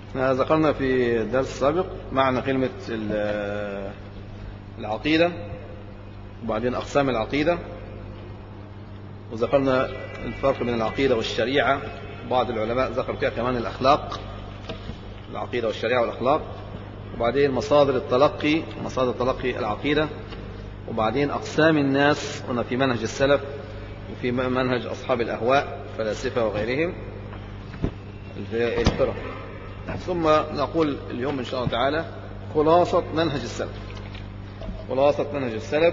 ذكرنا في الدرس السابق معنى كلمة العقيدة، وبعدين أقسام العقيدة، وذكرنا الفرق بين العقيدة والشريعة. بعض العلماء ذكر فيها كمان الأخلاق، العقيدة والشريعة والأخلاق، وبعدين مصادر تلقي العقيدة، وبعدين أقسام الناس. قلنا في منهج السلف وفي منهج أصحاب الأهواء فلاسفة وغيرهم الفرق. ثم نقول اليوم إن شاء الله تعالى خلاصة منهج السلف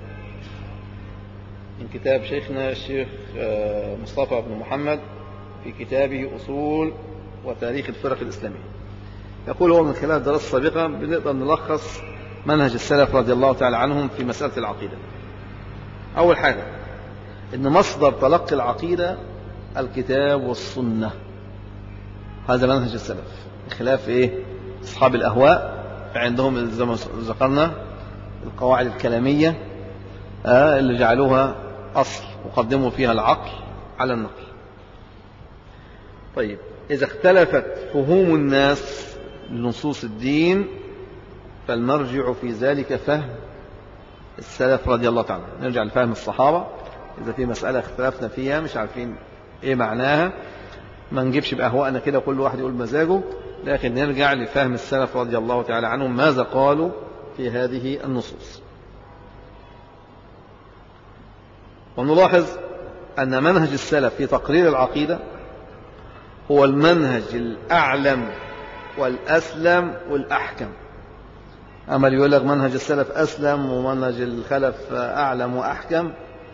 من كتاب شيخنا الشيخ مصطفى بن محمد في كتابه أصول وتاريخ الفرق الإسلامية. يقول هو من خلال الدراسة السابقة بنقدر نلخص منهج السلف رضي الله تعالى عنهم في مسألة العقيدة. أول حاجة إن مصدر تلقي العقيدة الكتاب والسنة، هذا منهج السلف، بخلاف أصحاب الأهواء عندهم زي ما ذكرنا القواعد الكلامية اللي جعلوها أصل وقدموا فيها العقل على النقل. طيب، إذا اختلفت فهوم الناس لنصوص الدين فالمرجع في ذلك فهم السلف رضي الله تعالى. نرجع لفهم الصحابة. إذا في مسألة اختلفنا فيها مش عارفين إيه معناها، ما نجيبش بأهواءنا كده كل واحد يقول مزاجه، لكن نرجع لفهم السلف رضي الله تعالى عنهم ماذا قالوا في هذه النصوص. ونلاحظ أن منهج السلف في تقرير العقيدة هو المنهج الأعلم والأسلم والأحكم. أما اللي يقول لك منهج السلف أسلم ومنهج الخلف أعلم وأحكم،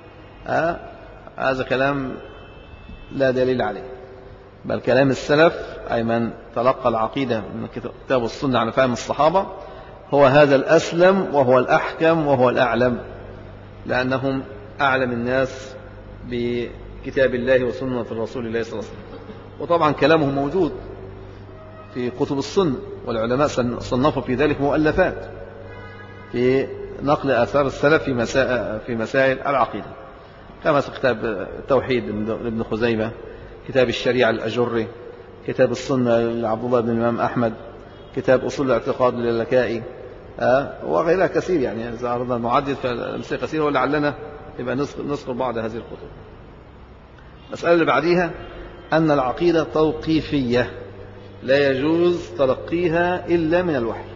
هذا كلام لا دليل عليه، بل كلام السلف أي من تلقى العقيدة من الكتاب والسنة على فهم الصحابة هو هذا الأسلم وهو الأحكم وهو الأعلم، لأنهم أعلم الناس بكتاب الله وسنة رسول الله صلى الله عليه وسلم. وطبعا كلامه موجود في كتب السنة، والعلماء صنفوا في ذلك مؤلفات في نقل آثار السلف في مسائل العقيدة، كما في كتاب التوحيد لابن خزيمة، كتاب الشريعة للأجري، كتاب السنة لعبد الله بن الإمام أحمد، كتاب أصول الاعتقاد لللكائي، وغيرها كثير. يعني إذا أردنا المعدد فالأمثلة كثيرة، ولعلنا يبقى نذكر بعض هذه الكتب. المسألة اللي بعديها أن العقيدة توقيفية لا يجوز تلقيها إلا من الوحي،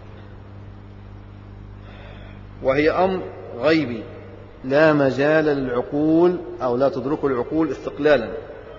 وهي أمر غيبي لا مجال للعقول أو لا تدرك العقول استقلالا.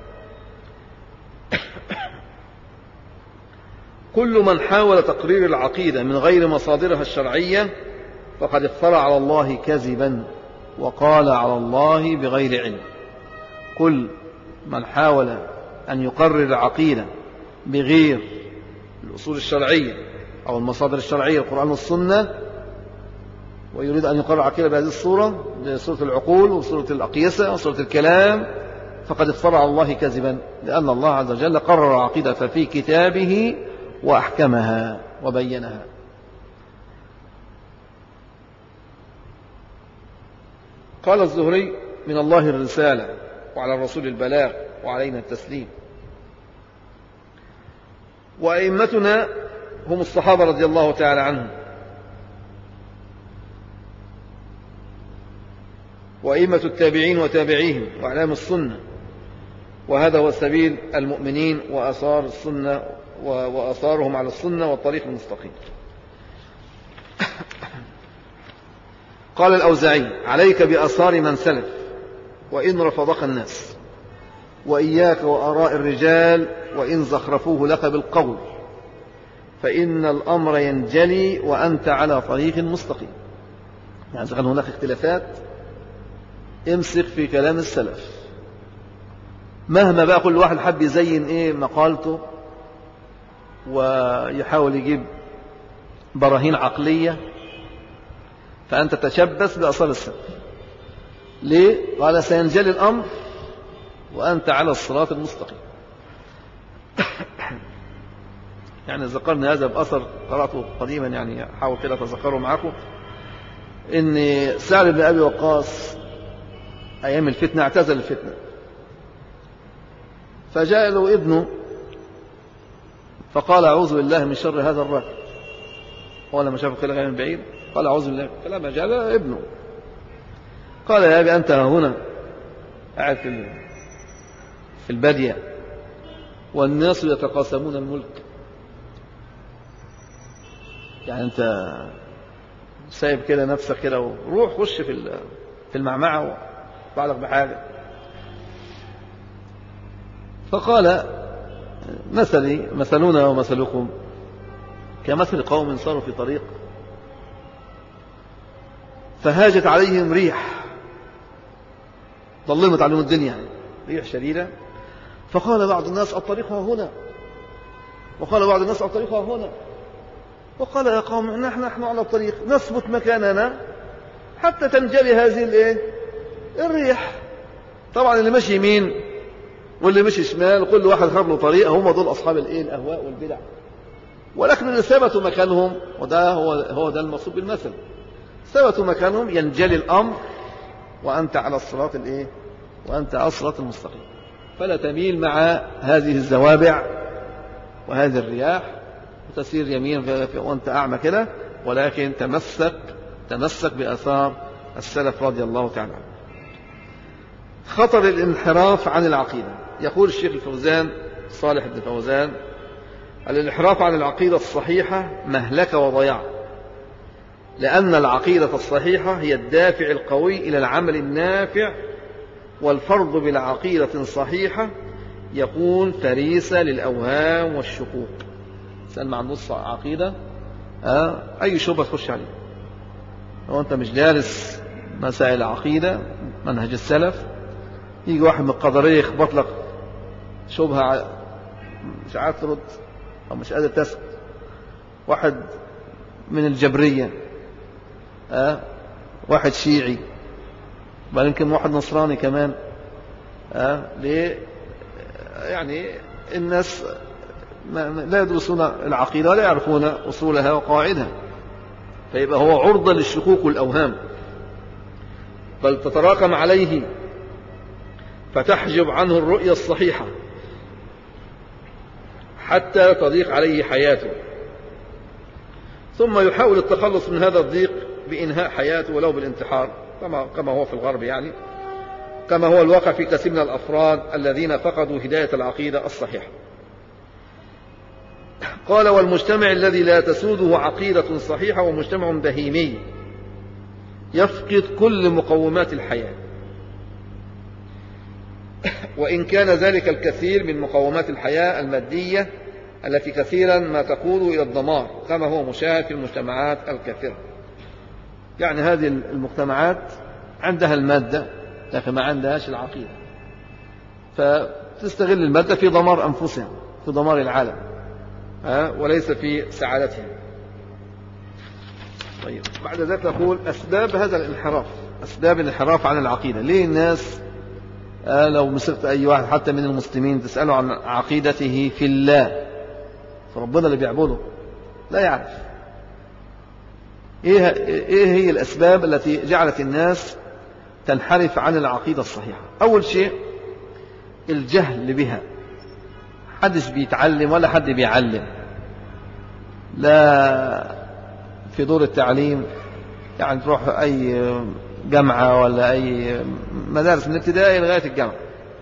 كل من حاول تقرير العقيدة من غير مصادرها الشرعية فقد افترى على الله كذبا وقال على الله بغير علم. كل من حاول أن يقرر العقيدة بغير الأصول الشرعية أو المصادر الشرعية القرآن والسنة، ويريد أن يقرر العقيدة بهذه الصورة، بصورة العقول وصورة الأقيسة وصورة الكلام، فقد افترى على الله كذبا، لأن الله عز وجل قرر العقيدة في كتابه وأحكمها وبينها. قال الزهري: من الله الرسالة وعلى الرسول البلاغ وعلينا التسليم. وأئمتنا هم الصحابة رضي الله تعالى عنهم، وأئمة التابعين وتابعيهم وأعلام السنة، وهذا هو سبيل المؤمنين وآثار السنة وآثارهم على السنة والطريق المستقيم. قال الأوزاعي: عليك بآثار من سلف وإن رفضك الناس، وإياك وآراء الرجال وإن زخرفوه لك بالقول، فإن الأمر ينجلي وأنت على طريق مستقيم. يعني إذا كان هناك اختلافات امسك في كلام السلف، مهما بقى كل واحد حب يزين مقالته ويحاول يجيب براهين عقلية، فأنت تشبث بأصال السلف. ليه؟ قال: سينجلي الأمر وأنت على الصراط المستقيم. يعني ذكرنا هذا بأثر قرأته قديما، يعني حاول كده أتذكره معكم، إن سعد بن أبي وقاص أيام الفتنة اعتزل الفتنة، فجاء له ابنه فقال أعوذ بالله من شر هذا الراكب. هو لما شاف الخيل من بعيد قال أعوذ بالله، فلما جاء ابنه قال يا أبي أنت هنا قاعد في البادية والناس يتقاسمون الملك، يعني أنت سايب كده نفسك كده وروح خش في المعمعة وفعلك بحاجة. فقال مثلنا ومثلكم كمثل قوم صاروا في طريق فهاجت عليهم ريح، ظلمت عليهم الدنيا، ريح شديدة. فقال بعض الناس الطريق ها هنا، وقال بعض الناس الطريق ها هنا، وقال يا قوم نحن على الطريق نثبت مكاننا حتى تنجلي هذه الريح. طبعا اللي ماشي يمين واللي ماشي شمال كل واحد خد له طريق، هم دول أصحاب الأهواء والبدع. ولكن اللي ثبتوا مكانهم، وده هو ده المقصود بالمثل، ثبتوا مكانهم ينجلي الأمر وأنت على الصراط وأنت على الصراط المستقيم. فلا تميل مع هذه الزوابع وهذه الرياح وتسير يمين وأنت أعمى كده، ولكن تمسك بآثار السلف رضي الله تعالى عنه. خطر الانحراف عن العقيدة. يقول الشيخ الفوزان صالح بن فوزان: الانحراف عن العقيدة الصحيحة مهلكة وضياع، لأن العقيدة الصحيحة هي الدافع القوي إلى العمل النافع، والفرد بالعقيدة صحيحة يكون فريسة للأوهام والشكوك. سأل مع النص عقيدة أي شبهة تخش عليه، لو أنت مش دارس مسائل العقيدة منهج السلف، يجي واحد من القدرية يخبط لك شبهة مش عارف ترد أو مش قادر تسكت، واحد من الجبرية واحد شيعي، بل يمكن واحد نصراني كمان. ليه؟ يعني الناس لا يدرسون العقيدة ولا يعرفون أصولها وقواعدها، فيبقى هو عرضة للشكوك والأوهام، بل تتراكم عليه فتحجب عنه الرؤية الصحيحة حتى تضيق عليه حياته، ثم يحاول التخلص من هذا الضيق بإنهاء حياته ولو بالانتحار، كما هو في الغرب، يعني كما هو الواقع في كثير من الأفراد الذين فقدوا هداية العقيدة الصحيحة. قال: والمجتمع الذي لا تسوده عقيدة صحيحة ومجتمع بهيمي يفقد كل مقومات الحياة، وإن كان ذلك الكثير من مقومات الحياة المادية التي كثيرا ما تقود إلى الدمار، كما هو مشاهد في المجتمعات الكثيرة. يعني هذه المجتمعات عندها المادة لكن ما عندهاش العقيدة، فتستغل المادة في دمار أنفسها، في دمار العالم، وليس في سعادتهم. طيب، بعد ذلك نقول أسباب هذا الانحراف، أسباب الانحراف عن العقيدة. ليه الناس لو مسكت أي واحد حتى من المسلمين تسأله عن عقيدته في الله، فربنا اللي بيعبده، لا يعرف إيه هي الأسباب التي جعلت الناس تنحرف عن العقيدة الصحيحة. أول شيء الجهل بها، حدش بيتعلم ولا حد بيعلم، لا في دور التعليم، يعني تروح أي جامعة ولا أي مدارس من الابتدائي لغاية الجامعة،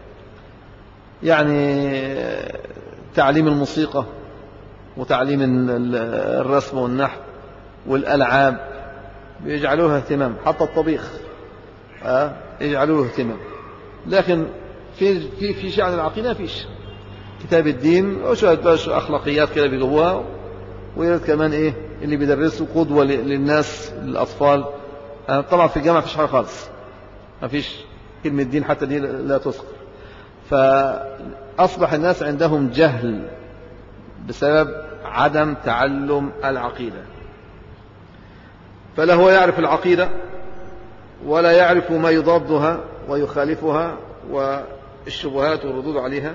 يعني تعليم الموسيقى وتعليم الرسم والنحو والألعاب بيجعلوها اهتمام، حتى الطبيخ يجعلوه اهتمام، لكن في شأن العقيدة فيش. كتاب الدين وشوية أخلاقيات كده بيجوها، ويرد كمان اللي بيدرسوا قدوة للناس للأطفال. طبعا في الجامعة فيش حاجة خالص، ما فيش كلمة دين حتى دي لا تذكر. فأصبح الناس عندهم جهل بسبب عدم تعلم العقيدة، فلا هو يعرف العقيدة ولا يعرف ما يضادها ويخالفها والشبهات والردود عليها.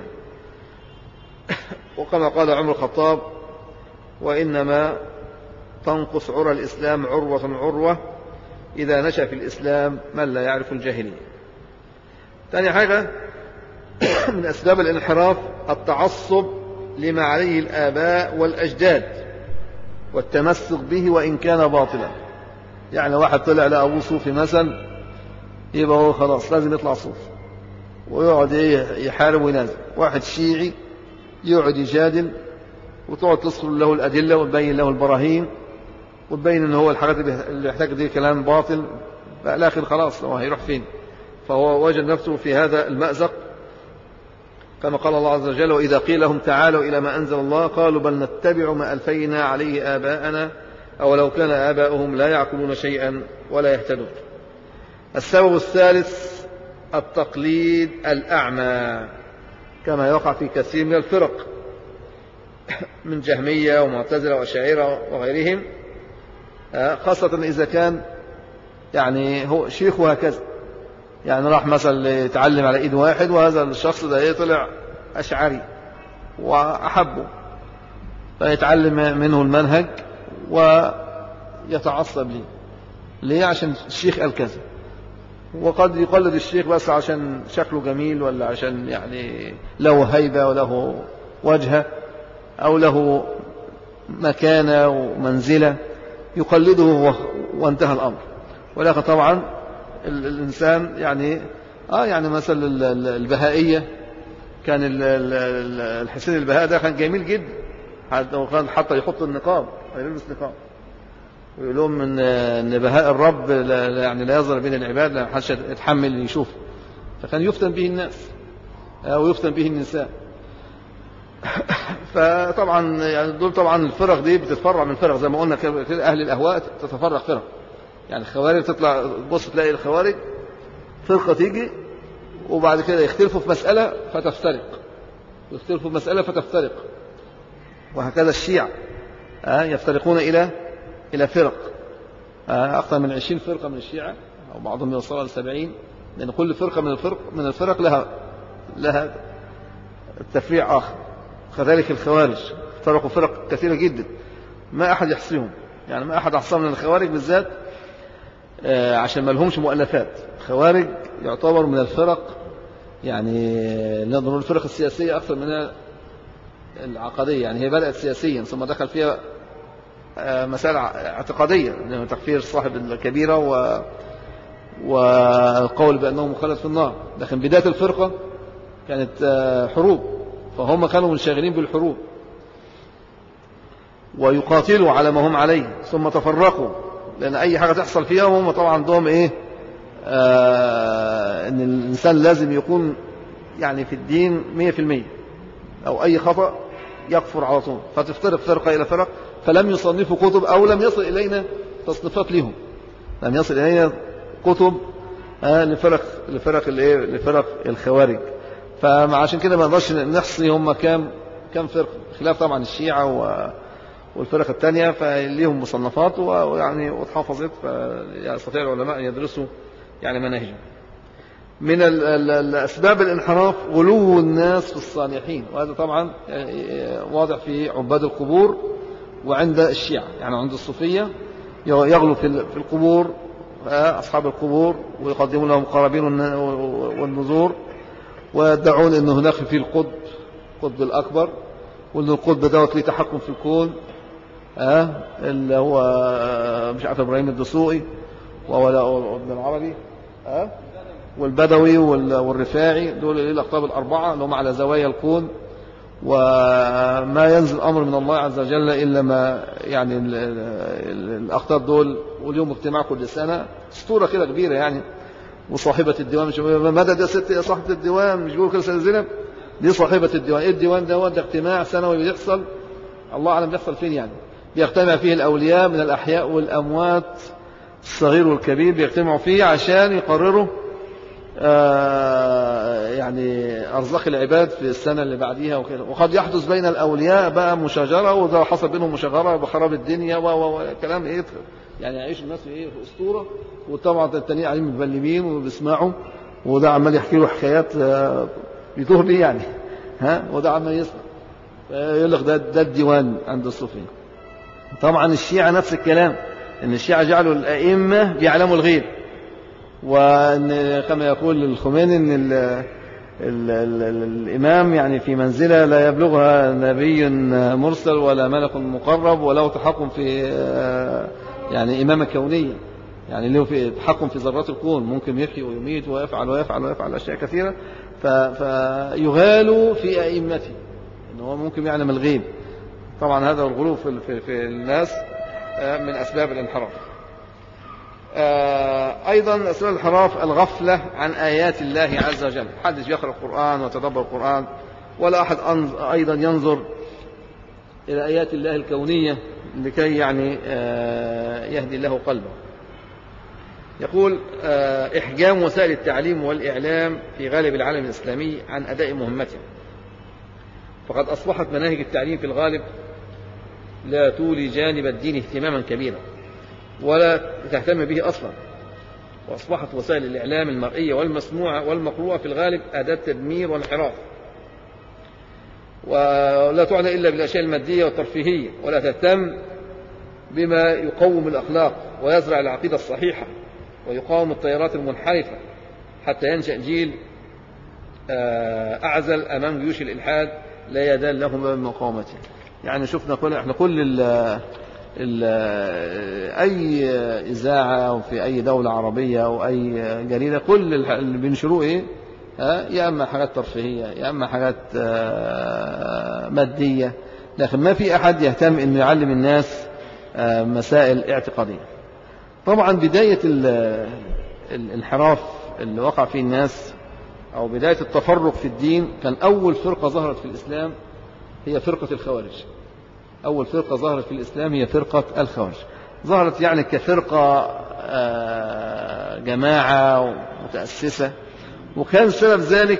وكما قال عمر الخطاب: وإنما تنقص عرى الإسلام عروة عروة إذا نشأ في الإسلام من لا يعرف الجاهلية. ثاني حاجة من أسباب الانحراف التعصب لما عليه الآباء والأجداد والتمسك به وإن كان باطلا. يعني واحد طلع لأبوه صوفي مثلا، يبقى هو خلاص لازم يطلع صوفي ويقعد يحارب وينازل. واحد شيعي يقعد يجادل وتقعد تذكر له الأدلة وتبين له البراهين وتبين ان هو الحاجات اللي يحتاج دي كلام باطل، فالآخر خلاص هو هيروح فين؟ فهو وجد نفسه في هذا المأزق، كما قال الله عز وجل: وإذا قيل لهم تعالوا إلى ما أنزل الله قالوا بل نتبع ما ألفينا عليه آباءنا أولو كان آباؤهم لا يعقلون شيئا ولا يهتدون. السبب الثالث التقليد الأعمى، كما يقع في كثير من الفرق من جهمية ومعتزلة وأشاعرة وغيرهم، خاصة إذا كان يعني هو شيخ وهكذا، يعني راح مثلا يتعلم على إيد واحد وهذا الشخص ده طلع أشعري وأحبه، فيتعلم منه المنهج ويتعصب ليه. ليه؟ عشان الشيخ قال كذا. وقد يقلد الشيخ بس عشان شكله جميل، ولا عشان يعني له هيبة وله وجهة أو له مكانة ومنزلة، يقلده وانتهى الأمر. ولكن طبعا الإنسان يعني مثلا البهائية، كان الحسين البهاء ده كان جميل جدا، حتى يحط النقاب ويلبس نقاب ويقول لهم ان بهاء الرب لا يظهر بين العباد، لا حدش يتحمل يشوف. فكان يفتن به الناس ويفتن به النساء. فطبعا يعني دول طبعا الفرق دي بتتفرع من فرق، زي ما قلنا اهل الاهواء تتفرق فرق. يعني الخوارج تطلع بص تلاقي الخوارج فرقه تيجي وبعد كده يختلفوا في مساله فتفترق، يختلفوا في مساله فتفترق، وهكذا الشيعة يفترقون إلى فرق، أكثر من 20 فرقة من الشيعة، أو بعضهم يوصل ل70، لأن كل فرقة من الفرق لها التفريع آخر. كذلك الخوارج افترقوا فرق كثيرة جدا ما أحد يحصيهم، يعني ما أحد أحصاهم من الخوارج بالذات عشان ما لهمش مؤلفات. الخوارج يعتبر من الفرق، يعني نقدر الفرق السياسية أكثر من العقدية، يعني هي بدأت سياسيا ثم دخل فيها مسائل اعتقادية، يعني تكفير صاحب الكبيرة والقول بأنه مخلد في النار. لكن بداية الفرقة كانت حروب، فهم كانوا منشغلين بالحروب ويقاتلوا على ما هم عليه، ثم تفرقوا لأن أي حاجة تحصل فيها هم طبعا عندهم أن الإنسان لازم يكون يعني في الدين 100%، أو أي خطأ يكفر على طول. فتفترق فرقة إلى فرق، فلم يصنفوا كتب أو لم يصل إلينا تصنيفات لهم، لم يصل إلينا كتب لفرق الخوارج. فعشان كده ما نقدرش نحصي هم كم فرق، خلاف طبعا الشيعة والفرق الثانية فليهم مصنفات ويعني واتحفظت، فيستطيع العلماء أن يدرسوا يعني مناهجهم. من الأسباب الانحراف غلو الناس في الصالحين، وهذا طبعا واضح في عباد القبور وعند الشيعة. يعني عند الصوفية يغلو في القبور، أصحاب القبور، ويقدمون لهم قرابين والنذور، ويدعون أن هناك في القطب الأكبر، وأن القطب دوت ليه تحكم في الكون، اللي هو مش عارف إبراهيم الدسوقي وابن العربي والبدوي والرفاعي، دول الأقطاب الأربعة اللي هم على زوايا الكون، وما ينزل أمر من الله عز وجل إلا ما يعني الأقطاب دول، واليوم اجتماع كل سنة، اسطورة كده كبيرة يعني. وصاحبة الديوان مش مدى ده ست صاحبة الديوان، مش بيقول كده سنة دي صاحبة الديوان. إيه الديوان ده اجتماع سنوي بيحصل، الله أعلم بيحصل فين، يعني بيجتمع فيه الأولياء من الأحياء والأموات، الصغير والكبير بيجتمعوا فيه عشان يقرروا يعني أرزاق العباد في السنة اللي بعديها وكده. وقد يحدث بين الأولياء بقى مشاجرة، وده حصل بينهم مشاجرة بخراب الدنيا وكلام يعني يعيش الناس في أسطورة، وطبعا التانيين قاعدين متبلمين وبيسمعوا، وده عمال يحكي له حكايات بيتوه بيه يعني، وده عمال يسمع، يقول لك ده الديوان عند الصوفية. طبعا الشيعة نفس الكلام، ان الشيعة جعلوا الأئمة بيعلموا الغيب، وأن كما يقول الخميني الإمام يعني في منزلة لا يبلغها نبي مرسل ولا ملك مقرب، وله تحكم في يعني إمامة كونية، يعني له في تحكم في ذرات الكون، ممكن يحيي ويميت ويفعل أشياء كثيرة. فيغالوا في أئمته إن هو ممكن يعلم الغيب. طبعا هذا الغلو في الناس من أسباب الانحراف. أيضا أسباب الانحراف الغفلة عن آيات الله عز وجل. محدش يقرأ القرآن وتدبر القرآن، ولا أحد أيضا ينظر إلى آيات الله الكونية لكي يعني يهدي الله قلبه. يقول إحجام وسائل التعليم والإعلام في غالب العالم الإسلامي عن أداء مهمته، فقد أصبحت مناهج التعليم في الغالب لا تولي جانب الدين اهتماما كبيرا ولا تهتم به أصلا، وأصبحت وسائل الإعلام المرئية والمسموعة والمقروءة في الغالب أداة تدمير وانحراف، ولا تعنى إلا بالأشياء المادية والترفيهية، ولا تهتم بما يقوم الأخلاق ويزرع العقيدة الصحيحة ويقاوم التيارات المنحرفة، حتى ينشأ جيل أعزل أمام جيوش الإلحاد لا يدان لهم من مقاومته. يعني شفنا كل أي إذاعة أو في أي دولة عربية أو أي جريدة، كل اللي بينشروه إيه؟ يا أما حاجات ترفيهية يا أما حاجات مادية، لكن ما في أحد يهتم إنه يعلم الناس مسائل اعتقادية. طبعا بداية الانحراف اللي وقع فيه الناس أو بداية التفرق في الدين، كان أول فرقة ظهرت في الإسلام هي فرقة الخوارج. أول فرقة ظهرت في الإسلام هي فرقة الخوارج. ظهرت يعني كفرقة جماعة متأسسة، وكان سبب ذلك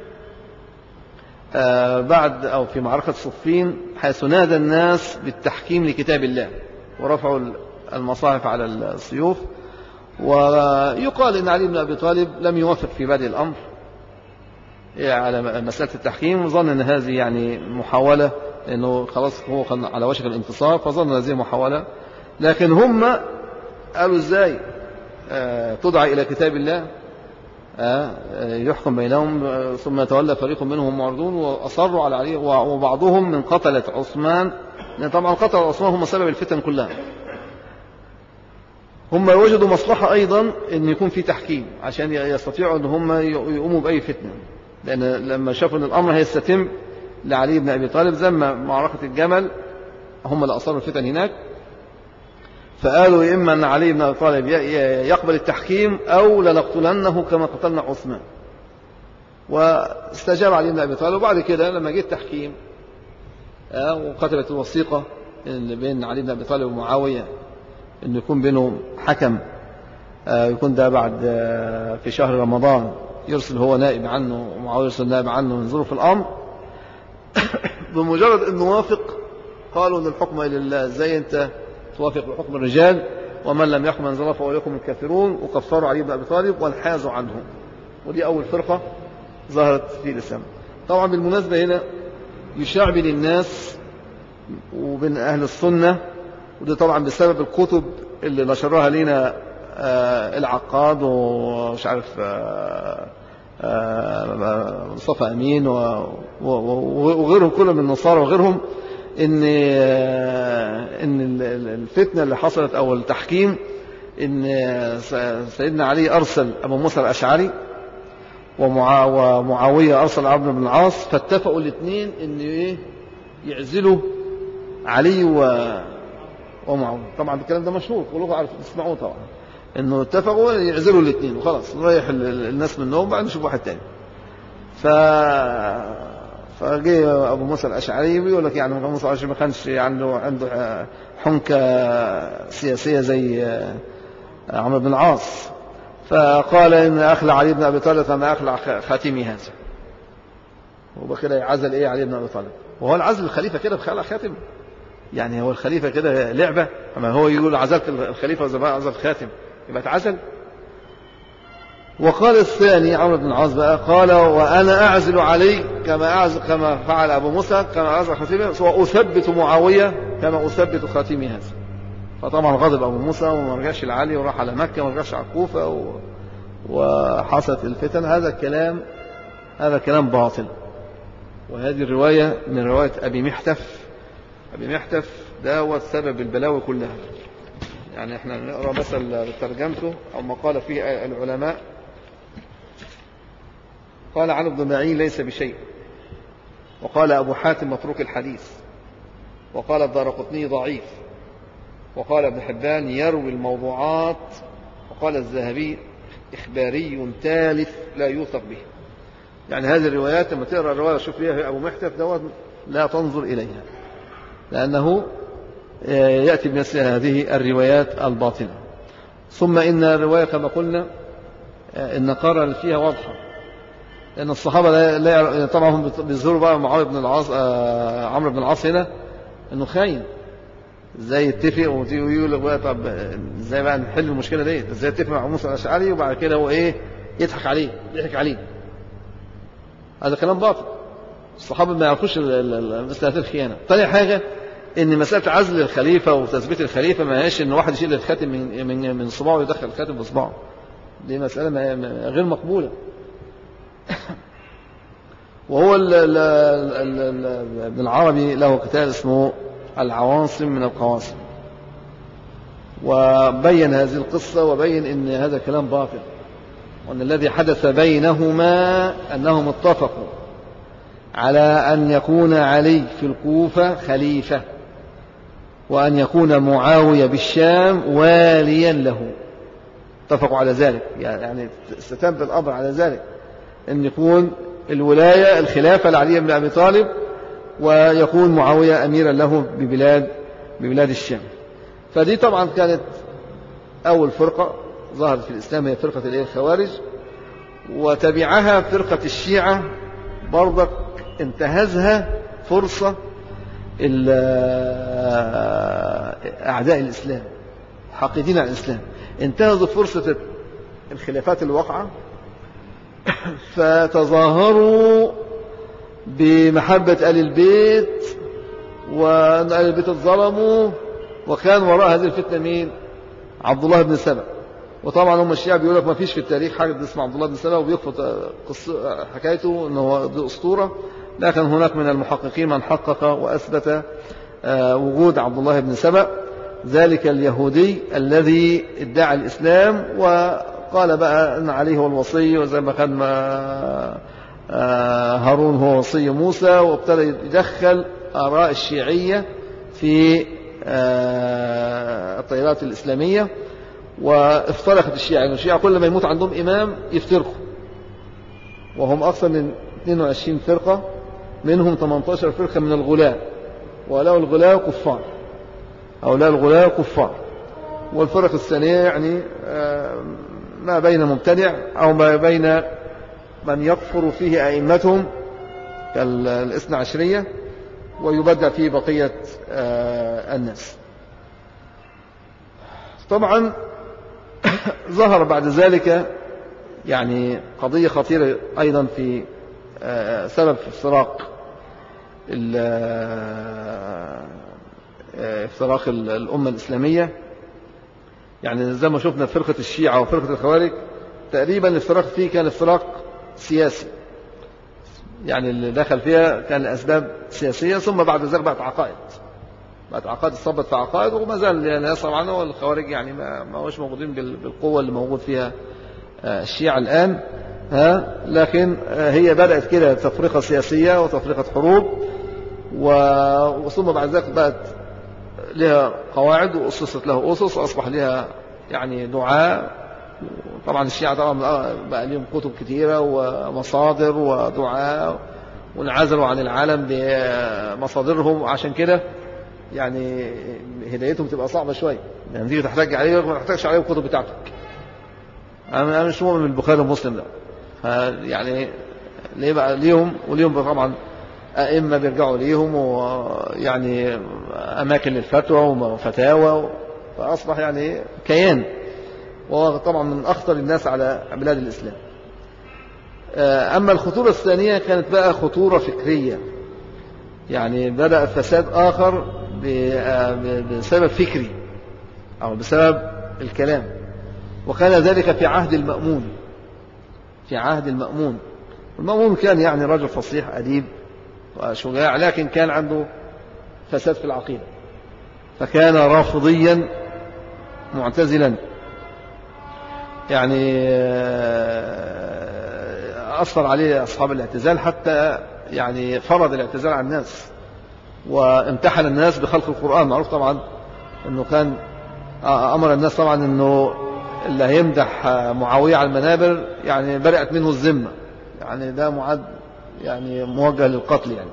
بعد أو في معركة صفين، حيث نادى الناس بالتحكيم لكتاب الله ورفعوا المصاحف على السيوف. ويقال إن علي بن أبي طالب لم يوافق في بدء الأمر على مسألة التحكيم، وظن أن هذه يعني محاولة، لأنه خلاص هو كان على وشك الانتصار، فظن هذه محاولة. لكن هم قالوا إزاي تدعى إلى كتاب الله يحكم بينهم ثم يتولى فريق منهم معرضون، وأصروا على عليه. وبعضهم من قتلة عثمان، لأن طبعا قتل عثمان هم سبب الفتن كلها. هم وجدوا مصلحة أيضا أن يكون في تحكيم عشان يستطيعوا أن هم يقوموا بأي فتنة، لأن لما شافوا أن الأمر هيستتم لعلي بن أبي طالب زي معركة الجمل، هم اللي أصروا الفتن هناك، فقالوا إما أن علي بن أبي طالب يقبل التحكيم أو لنقتلنه كما قتلنا عثمان. واستجاب علي بن أبي طالب. وبعد كده لما جه التحكيم وكتبت الوثيقة بين علي بن أبي طالب ومعاوية أن يكون بينهم حكم، يكون ده بعد في شهر رمضان، يرسل هو نائب عنه ومعاوية يرسل نائب عنه ينظروا في الأمر. بمجرد أن نوافق قالوا أن الحكم لله، ازاي أنت توافق بحكم الرجال ومن لم يحكم أنزل فأولئكم الكافرون، وكفروا علي بن أبي طالب وانحازوا عنه. ودي أول فرقة ظهرت في الإسلام. طبعا بالمناسبة هنا يشاع بين الناس وبين أهل السنة، وده طبعا بسبب الكتب اللي نشرها لنا العقاد ومش عارف مصطفى أمين وغيرهم كلهم من النصارى وغيرهم، إن الفتنة اللي حصلت أو التحكيم إن سيدنا علي أرسل أبو موسى الأشعري ومعاوية أرسل عمرو بن العاص، فاتفقوا الاثنين إن يعزلوا علي ومعاوية. طبعا الكلام ده مشهور كلكم عارف تسمعوه طبعا، إنه اتفقوا يعزلوا الاثنين وخلاص نريح الناس منهم بعد نشوف واحد تاني. فجاء أبو موسى الأشعري بيقول لك يعني أبو موسى الأشعري ما كانش عنده حنكة سياسية زي عمرو بن العاص، فقال إن أخلع علي بن أبي طالب كما أخلع خاتمي هذا، وبكده يعزل علي بن أبي طالب. وهو العزل الخليفة كده بخلع خاتم؟ يعني هو الخليفة كده لعبة؟ أما هو يقول عزلت الخليفة زي ما عزل خاتم يبقى اتعزل. وقال الثاني عمرو بن العاص بقى قال وأنا أعزل علي كما فعل أبو موسى كما عزل خاتمه، وأثبت معاوية كما أثبت خاتمي هذا. فطبعا غضب أبو موسى وما رجعش لعلي وراح على مكة وما رجعش على الكوفة وحصلت الفتن. هذا الكلام هذا كلام باطل. وهذه الرواية من رواية أبي محتف. أبي محتف ده هو سبب البلاوي كلها. يعني احنا نقرأ مثلا ترجمته أو ما قال فيه العلماء. قال عن ابن معين ليس بشيء، وقال أبو حاتم متروك الحديث، وقال الدارقطني ضعيف، وقال ابن حبان يروي الموضوعات، وقال الذهبي إخباري تالف لا يوثق به. يعني هذه الروايات لما تقرأ الرواية وشوف فيها أبو محتف دوت لا تنظر إليها، لأنه يأتي بمثل هذه الروايات الباطلة. ثم إن الرواية كما قلنا إن قرر فيها واضحة، لأن الصحابة لا طبعا هم بيظهروا بقى معاوية بن العاص عمرو بن العاص هنا إنه خاين، ازاي يتفق ويقول لك بقى طب ازاي بقى نحل المشكلة دي، ازاي يتفق مع موسى الأشعري وبعد كده هو ايه يضحك عليه. هذا كلام باطل. الصحابة ما يعرفوش مثل هذه الخيانة. ثاني حاجة ان مسألة عزل الخليفة وتثبيت الخليفة ما هيش ان واحد يشيل الخاتم من صباعه ويدخل الخاتم في صباعه، دي مسألة غير مقبولة. وهو ابن العربي له كتاب اسمه العواصم من القواصم، وبين هذه القصة وبين ان هذا كلام باطل، وان الذي حدث بينهما انهم اتفقوا على ان يكون علي في الكوفة خليفة، وان يكون معاوية بالشام واليا له. اتفقوا على ذلك، يعني استتم الامر على ذلك ان يكون الولاية الخلافة لعلي بن ابي طالب، ويكون معاوية أميرا له ببلاد الشام. فدي طبعا كانت أول فرقة ظهرت في الإسلام، هي فرقة الخوارج، وتبعها فرقة الشيعة برضك انتهزها فرصة أعداء الإسلام حاقدين على الإسلام، انتهزوا فرصة الخلافات الواقعة فتظاهروا بمحبة آل البيت، وأن آل البيت الظلموا، وكان وراء هذه الفتنة مين؟ عبد الله بن سبأ. وطبعا هم الشيعة بيقول لك ما فيش في التاريخ حاجة اسمها عبد الله بن سبأ، وبيخفض حكايته أنه دي أسطورة، لكن هناك من المحققين من حقق وأثبت وجود عبد الله بن سبأ، ذلك اليهودي الذي ادعى الإسلام وقال بقى أن عليه هو الوصي، وزي ما كان هارون هو وصي موسى، وابتدى يدخل آراء الشيعية في التيارات الإسلامية، وافترقت الشيعة. يعني الشيعة كل ما يموت عندهم إمام يفترقوا، وهم أكثر من 22 فرقة، منهم 18 فرقة من الغلاة، وهؤلاء الغلاة كفار، هؤلاء الغلاة كفار. والفرق الثانية يعني ما بين مبتدع أو ما بين من يكفر فيه أئمتهم كالاثنى عشرية ويبدع فيه بقية الناس. طبعا ظهر بعد ذلك يعني قضية خطيرة أيضا في سبب في افتراق الأمة الإسلامية. يعني زي ما شفنا فرقة الشيعة وفرقة الخوارج تقريبا الافتراق فيه كان افتراق سياسي، يعني اللي دخل فيها كان لأسباب سياسية، ثم بعد ذلك بقت عقائد صبت في عقائد، وما زال يعني يصعب عنه. والخوارج يعني ما هوش موجودين بالقوة اللي موجود فيها الشيعة الآن، لكن هي بدأت كده تفرقة سياسية وتفرقة حروب، وثم بعد ذلك بقت لها قواعد وأسست له أسس، وأصبح لها يعني دعاء. طبعا الشيعة طبعا بقى لهم كتب كثيرة ومصادر ودعاء، وانعزلوا عن العالم بمصادرهم، وعشان كده يعني هدايتهم تبقى صعبة شوية، يعني تيجي تحتاج عليه ما تحتاجش عليه الكتب بتاعتك. أنا مش مؤمن بالبخاري ومسلم ده، يعني ليه بقى ليهم، وليهم طبعا أئمة بيرجعوا ليهم، ويعني أماكن للفتوى وفتاوى، فأصبح يعني كيان، وهو طبعا من أخطر الناس على بلاد الإسلام. أما الخطورة الثانية كانت بقى خطورة فكرية، يعني بدأ فساد آخر بسبب فكري أو بسبب الكلام، وكان ذلك في عهد المأمون. المأمون كان يعني رجل فصيح أديب وشجاع، لكن كان عنده فساد في العقيدة، فكان رافضيا معتزلا، يعني أثر عليه أصحاب الاعتزال حتى يعني فرض الاعتزال على الناس، وامتحن الناس بخلق القرآن. معروف طبعا أنه كان أمر الناس طبعا أنه اللي هيمدح معاوية على المنابر يعني برئت منه الذمة، يعني ده معد يعني موجه للقتل يعني.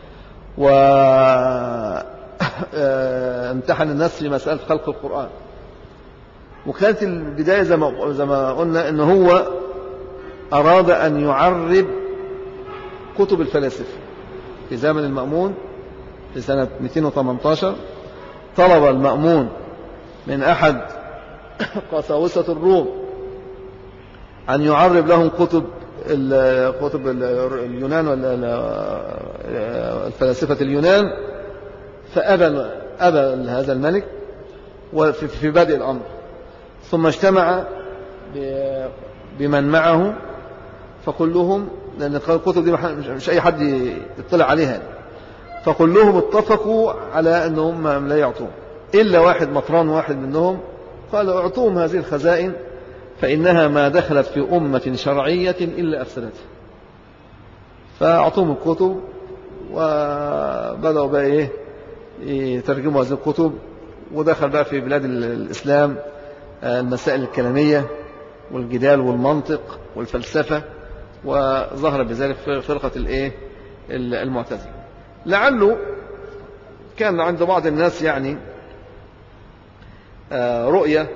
وامتحن الناس في مسألة خلق القرآن. وكانت البداية زي ما قلنا أنه هو أراد أن يعرب كتب الفلاسفة في زمن المأمون في سنة 218. طلب المأمون من أحد قساوسة الروم أن يعرب لهم كتب اليونان والفلاسفة اليونان، فأبى هذا الملك وفي بدء الأمر. ثم اجتمع بمن معه فكلهم، لأن الكتب دي مش أي حد يطلع عليها، فكلهم اتفقوا على أنهم لا يعطون إلا واحد مطران واحد منهم قال اعطوهم هذه الخزائن فإنها ما دخلت في أمة شرعية إلا أفسدتها. فأعطوهم الكتب وبدأوا بقى يترجموا هذه الكتب، ودخل بقى في بلاد الإسلام المسائل الكلامية والجدال والمنطق والفلسفة، وظهر بذلك فرقة المعتزلة. لعله كان عند بعض الناس يعني رؤية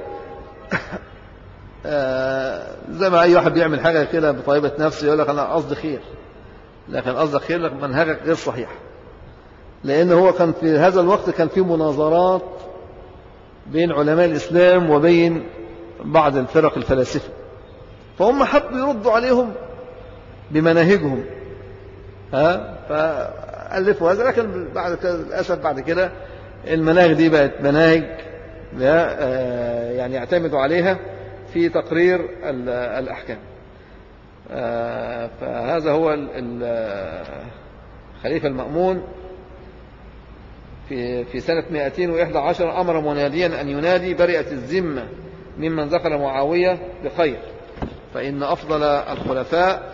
زي ما أي واحد بيعمل حاجة كده بطيبة نفسه يقول لك أنا قصدي خير، لكن قصدك خير لك منهجك غير صحيح. لأن هو كان في هذا الوقت كان في مناظرات بين علماء الإسلام وبين بعض الفرق الفلاسفة، فهم حبوا يردوا عليهم بمناهجهم فألفوا هذا. لكن للأسف بعد كده المناهج دي بقت مناهج يعني يعتمدوا عليها في تقرير الأحكام. فهذا هو الخليفة المأمون في سنة 211 أمر مناديا أن ينادي برئت الذمة ممن ذكر معاوية بخير، فإن أفضل الخلفاء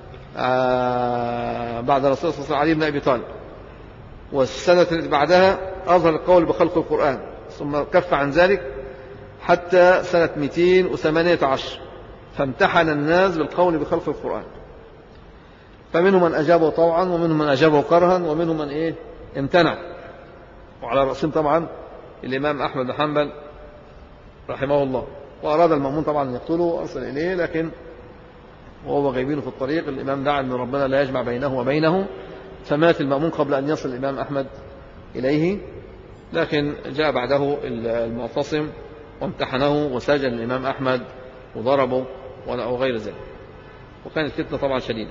بعد رسول الله صلى الله عليه وسلم علي بن أبي طالب. والسنة التي بعدها أظهر القول بخلق القرآن، ثم كف عن ذلك حتى سنة 218 فامتحن الناس بالقول بخلق القرآن، فمنهم من أجابه طوعا ومنهم من أجابه كرها ومنهم من امتنع. وعلى رأسهم طبعا الإمام أحمد بن حنبل رحمه الله. وأراد المأمون طبعا أن يقتله وأرسل إليه، لكن وهو غيبين في الطريق الإمام دعا أن ربنا لا يجمع بينه وبينه، فمات المأمون قبل أن يصل الإمام أحمد إليه. لكن جاء بعده المعتصم وامتحنه وسجن الإمام أحمد وضربه وغير ذلك، وكانت فتنة طبعا شديدة.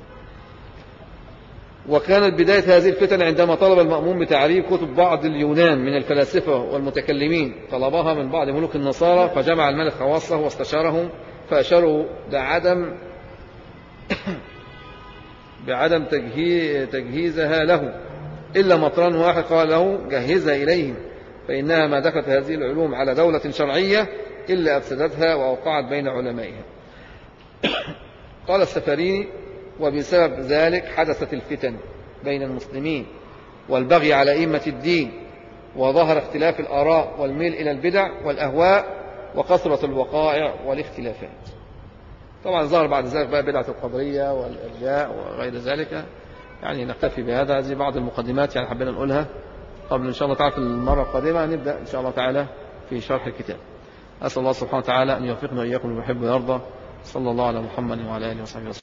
وكانت بداية هذه الفتن عندما طلب المأمون بتعريب كتب بعض اليونان من الفلاسفة والمتكلمين، طلبها من بعض ملوك النصارى، فجمع الملك خواصه واستشارهم فأشاروا بعدم تجهيزها له، إلا مطران واحد قال له جهزها إليهم فإنها ما دخلت هذه العلوم على دولة شرعية إلا أفسدتها وأوقعت بين علمائها. قال السفريني وبسبب ذلك حدثت الفتن بين المسلمين والبغي على أئمة الدين، وظهر اختلاف الآراء والميل إلى البدع والأهواء وكثرة الوقائع والاختلافات. طبعا ظهر بعد ذلك بقى بدعة القدرية والإرجاء وغير ذلك. يعني نكتفي بهذا، هذه بعض المقدمات يعني حبينا نقولها قبل إن شاء الله تعالى في المرة القادمة نبدأ إن شاء الله تعالى في شرح الكتاب. أسأل الله سبحانه وتعالى أن يوفقنا وإياكم لما يحب ويرضى. صلى الله على محمد وعلى آله وصحبه وسلم.